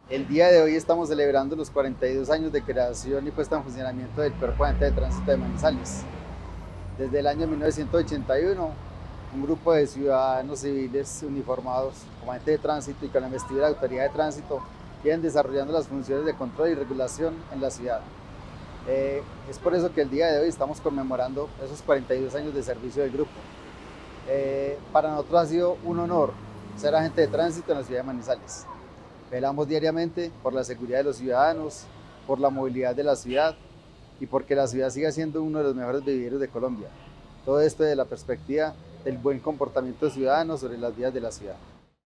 El día de hoy estamos celebrando los 42 años de creación y puesta en funcionamiento del Cuerpo de Agente de Tránsito de Manizales. Desde el año 1981, un grupo de ciudadanos civiles uniformados como agente de tránsito y con la investidura de autoridad de tránsito vienen desarrollando las funciones de control y regulación en la ciudad. Es por eso que el día de hoy estamos conmemorando esos 42 años de servicio del grupo. Para nosotros ha sido un honor ser agente de tránsito en la ciudad de Manizales. Velamos diariamente por la seguridad de los ciudadanos, por la movilidad de la ciudad y porque la ciudad siga siendo uno de los mejores vivideros de Colombia. Todo esto desde la perspectiva del buen comportamiento ciudadano sobre las vías de la ciudad.